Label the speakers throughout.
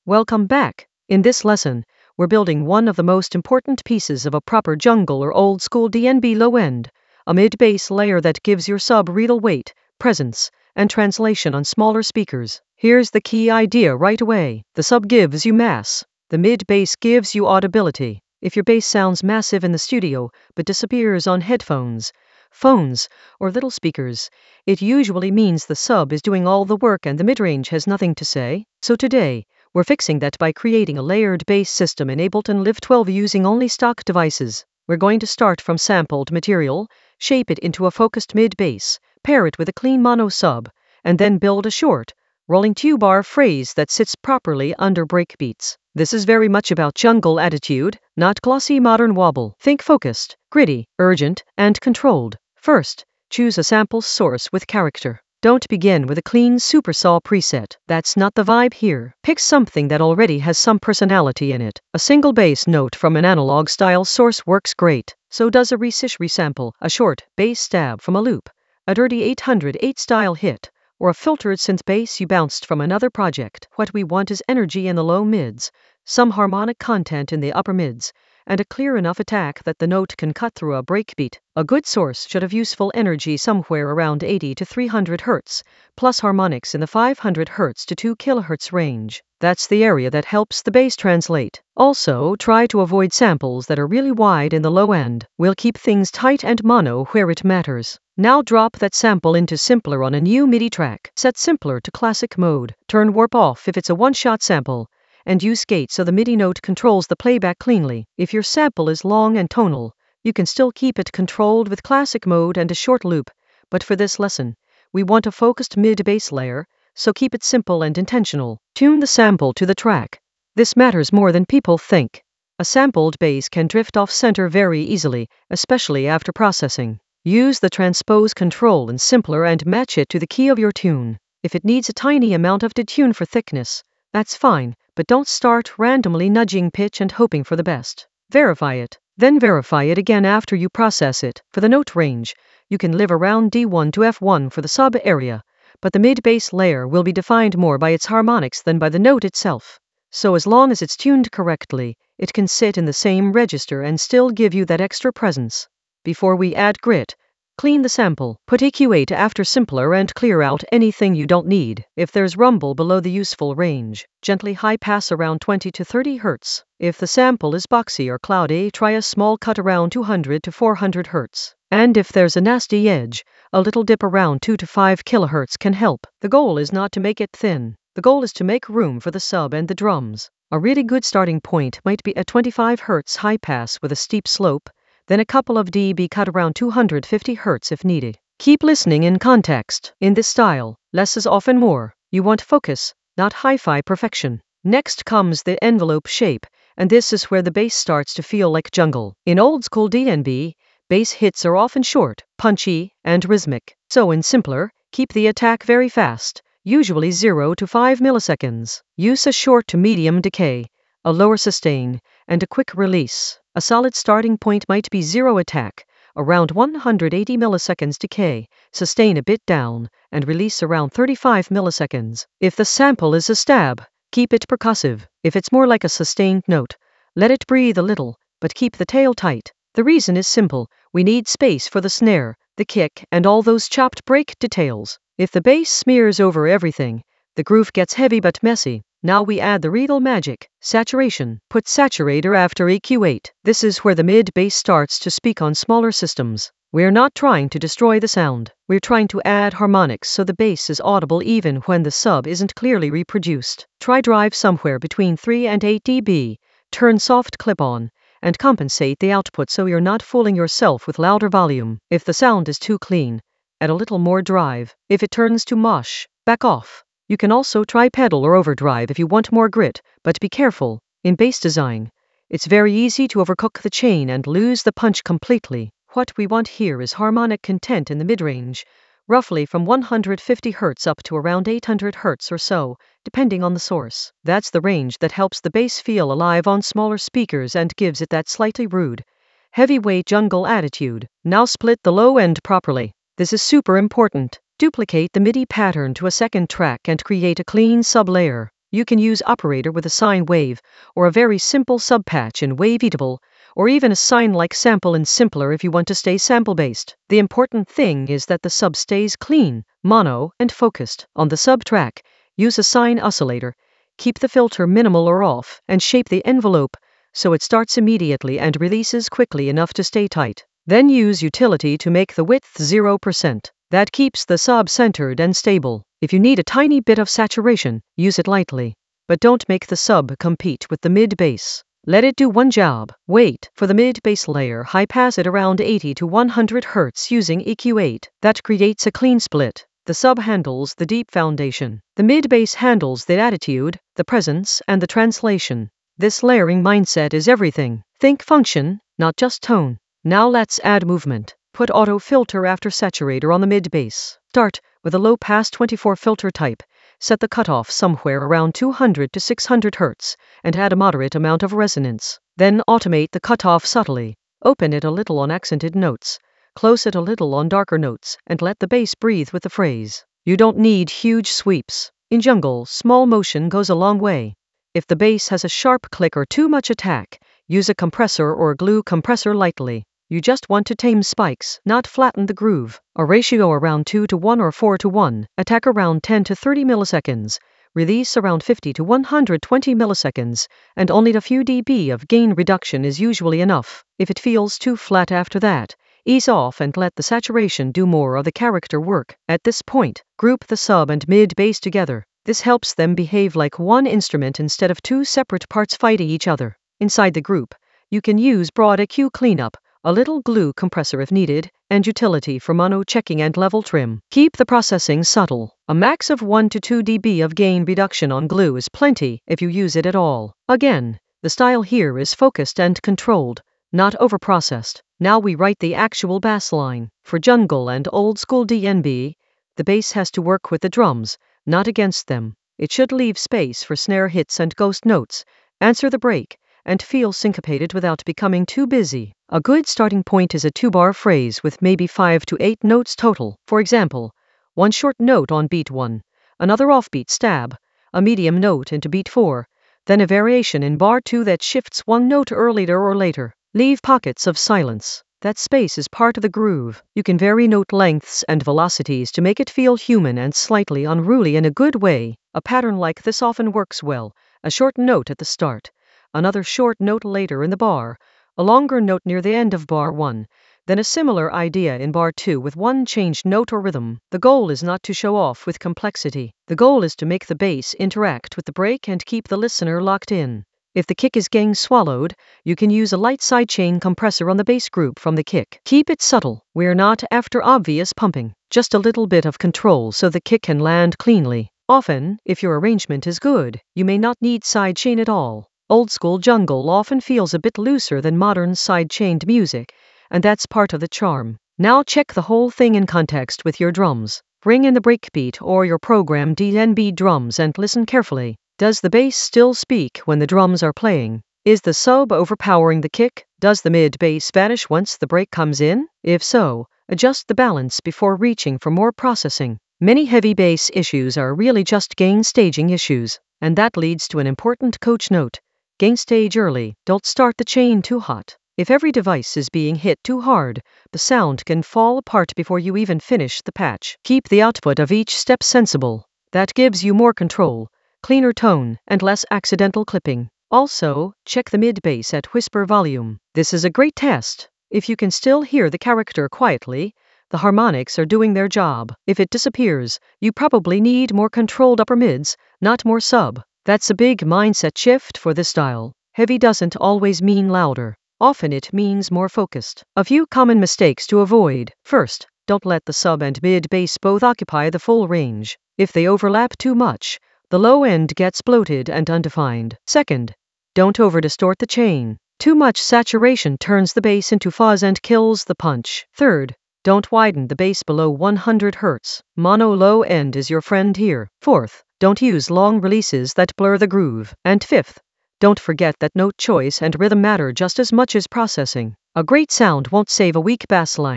Speaker 1: Welcome back. In this lesson, we're building one of the most important pieces of a proper jungle or old school DNB low end, a mid-bass layer that gives your sub real weight, presence, and translation on smaller speakers. Here's the key idea right away. The sub gives you mass. The mid-bass gives you audibility. If your bass sounds massive in the studio but disappears on headphones, phones, or little speakers, it usually means the sub is doing all the work and the mid-range has nothing to say. So today, we're fixing that by creating a layered bass system in Ableton Live 12 using only stock devices. We're going to start from sampled material, shape it into a focused mid-bass, pair it with a clean mono sub, and then build a short, rolling two-bar phrase that sits properly under breakbeats. This is very much about jungle attitude, not glossy modern wobble. Think focused, gritty, urgent, and controlled. First, choose a sample source with character. Don't begin with a clean supersaw preset. That's not the vibe here. Pick something that already has some personality in it. A single bass note from an analog style source works great. So does a Resish resample, a short bass stab from a loop, a dirty 808 style hit, or a filtered synth bass you bounced from another project. What we want is energy in the low mids, some harmonic content in the upper mids, and a clear enough attack that the note can cut through a breakbeat. A good source should have useful energy somewhere around 80 to 300 Hz, plus harmonics in the 500 Hz to 2 kHz range. That's the area that helps the bass translate. Also, try to avoid samples that are really wide in the low end. We'll keep things tight and mono where it matters. Now drop that sample into Simpler on a new MIDI track. Set Simpler to classic mode. Turn Warp off if it's a one-shot sample, and use Gate so the MIDI note controls the playback cleanly. If your sample is long and tonal, you can still keep it controlled with classic mode and a short loop, but for this lesson, we want a focused mid-bass layer, so keep it simple and intentional. Tune the sample to the track. This matters more than people think. A sampled bass can drift off center very easily, especially after processing. Use the transpose control in Simpler and match it to the key of your tune. If it needs a tiny amount of detune for thickness, that's fine, but don't start randomly nudging pitch and hoping for the best. Verify it, then verify it again after you process it. For the note range, you can live around D1 to F1 for the sub area, but the mid-bass layer will be defined more by its harmonics than by the note itself. So as long as it's tuned correctly, it can sit in the same register and still give you that extra presence. Before we add grit, clean the sample. Put EQ8 after Simpler and clear out anything you don't need. If there's rumble below the useful range, gently high pass around 20 to 30 Hz. If the sample is boxy or cloudy, try a small cut around 200 to 400 Hz. And if there's a nasty edge, a little dip around 2 to 5 kHz can help. The goal is not to make it thin. The goal is to make room for the sub and the drums. A really good starting point might be a 25 Hz high pass with a steep slope, then a couple of dB cut around 250 Hz if needed. Keep listening in context. In this style, less is often more. You want focus, not hi-fi perfection. Next comes the envelope shape, and this is where the bass starts to feel like jungle. In old school DNB, bass hits are often short, punchy, and rhythmic. So in Simpler, keep the attack very fast, usually 0 to 5 milliseconds. Use a short to medium decay, a lower sustain, and a quick release. A solid starting point might be 0 attack, around 180 milliseconds decay, sustain a bit down, and release around 35 milliseconds. If the sample is a stab, keep it percussive. If it's more like a sustained note, let it breathe a little, but keep the tail tight. The reason is simple. We need space for the snare, the kick, and all those chopped break details. If the bass smears over everything, the groove gets heavy but messy. Now we add the real magic, saturation. Put saturator after EQ8. This is where the mid-bass starts to speak on smaller systems. We're not trying to destroy the sound. We're trying to add harmonics so the bass is audible even when the sub isn't clearly reproduced. Try drive somewhere between 3 and 8 dB. Turn soft clip on, and compensate the output so you're not fooling yourself with louder volume. If the sound is too clean, add a little more drive. If it turns to mosh, back off. You can also try pedal or overdrive if you want more grit, but be careful. In bass design, it's very easy to overcook the chain and lose the punch completely. What we want here is harmonic content in the mid-range, roughly from 150 Hz up to around 800 Hz or so, depending on the source. That's the range that helps the bass feel alive on smaller speakers and gives it that slightly rude, heavyweight jungle attitude. Now split the low end properly. This is super important. Duplicate the MIDI pattern to a second track and create a clean sub-layer. You can use operator with a sine wave, or a very simple subpatch in Waveatable, or even a sine-like sample in Simpler if you want to stay sample-based. The important thing is that the sub stays clean, mono, and focused. On the sub track, use a sine oscillator, keep the filter minimal or off, and shape the envelope so it starts immediately and releases quickly enough to stay tight. Then use utility to make the width 0%. That keeps the sub centered and stable. If you need a tiny bit of saturation, use it lightly. But don't make the sub compete with the mid-bass. Let it do one job. Wait for the mid-bass layer, high pass it around 80 to 100 Hz using EQ8. That creates a clean split. The sub handles the deep foundation. The mid-bass handles the attitude, the presence, and the translation. This layering mindset is everything. Think function, not just tone. Now let's add movement. Put auto filter after saturator on the mid-bass. Start with a low-pass 24 filter type. Set the cutoff somewhere around 200 to 600 Hz, and add a moderate amount of resonance. Then automate the cutoff subtly. Open it a little on accented notes. Close it a little on darker notes, and let the bass breathe with the phrase. You don't need huge sweeps. In jungle, small motion goes a long way. If the bass has a sharp click or too much attack, use a compressor or glue compressor lightly. You just want to tame spikes, not flatten the groove. A ratio around 2 to 1 or 4 to 1, attack around 10 to 30 milliseconds, release around 50 to 120 milliseconds, and only a few dB of gain reduction is usually enough. If it feels too flat after that, ease off and let the saturation do more of the character work. At this point, group the sub and mid-bass together. This helps them behave like one instrument instead of two separate parts fighting each other. Inside the group, you can use broad EQ cleanup, a little glue compressor if needed, and utility for mono checking and level trim. Keep the processing subtle. A max of 1 to 2 dB of gain reduction on glue is plenty if you use it at all. Again, the style here is focused and controlled, not overprocessed. Now we write the actual bass line. For jungle and old school DnB, the bass has to work with the drums, not against them. It should leave space for snare hits and ghost notes, answer the break, and feel syncopated without becoming too busy. A good starting point is a 2-bar phrase with maybe 5 to 8 notes total. For example, one short note on beat 1, another offbeat stab, a medium note into beat 4, then a variation in bar 2 that shifts one note earlier or later. Leave pockets of silence. That space is part of the groove. You can vary note lengths and velocities to make it feel human and slightly unruly in a good way. A pattern like this often works well. A short note at the start, another short note later in the bar, a longer note near the end of bar 1, then a similar idea in bar 2 with one changed note or rhythm. The goal is not to show off with complexity. The goal is to make the bass interact with the break and keep the listener locked in. If the kick is getting swallowed, you can use a light sidechain compressor on the bass group from the kick. Keep it subtle. We're not after obvious pumping, just a little bit of control so the kick can land cleanly. Often, if your arrangement is good, you may not need sidechain at all. Old school jungle often feels a bit looser than modern sidechained music, and that's part of the charm. Now check the whole thing in context with your drums. Bring in the breakbeat or your programmed DnB drums and listen carefully. Does the bass still speak when the drums are playing? Is the sub overpowering the kick? Does the mid-bass vanish once the break comes in? If so, adjust the balance before reaching for more processing. Many heavy bass issues are really just gain staging issues, and that leads to an important coach note. Gain stage early. Don't start the chain too hot. If every device is being hit too hard, the sound can fall apart before you even finish the patch. Keep the output of each step sensible. That gives you more control, cleaner tone, and less accidental clipping. Also, check the mid-bass at whisper volume. This is a great test. If you can still hear the character quietly, the harmonics are doing their job. If it disappears, you probably need more controlled upper mids, not more sub. That's a big mindset shift for this style. Heavy doesn't always mean louder. Often it means more focused. A few common mistakes to avoid. First, don't let the sub and mid-bass both occupy the full range. If they overlap too much, the low end gets bloated and undefined. Second, don't over-distort the chain. Too much saturation turns the bass into fuzz and kills the punch. Third, don't widen the bass below 100 Hz. Mono low end is your friend here. Fourth, don't use long releases that blur the groove. And fifth, don't forget that note choice and rhythm matter just as much as processing. A great sound won't save a weak bass line.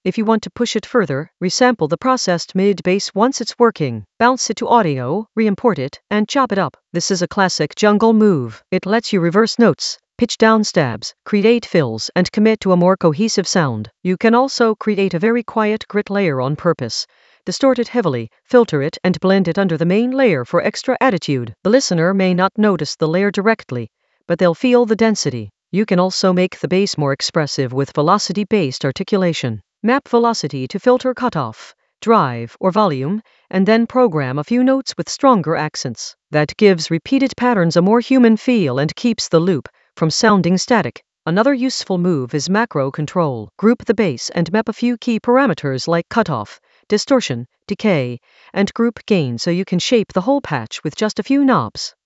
Speaker 1: If you want to push it further, resample the processed mid-bass once it's working, bounce it to audio, re-import it, and chop it up. This is a classic jungle move. It lets you reverse notes, pitch down stabs, create fills, and commit to a more cohesive sound. You can also create a very quiet grit layer on purpose. Distort it heavily, filter it, and blend it under the main layer for extra attitude. The listener may not notice the layer directly, but they'll feel the density. You can also make the bass more expressive with velocity-based articulation. Map velocity to filter cutoff, drive, or volume, and then program a few notes with stronger accents. That gives repeated patterns a more human feel and keeps the loop from sounding static. Another useful move is macro control. Group the bass and map a few key parameters like cutoff, distortion, decay, and group gain so you can shape the whole patch with just a few knobs.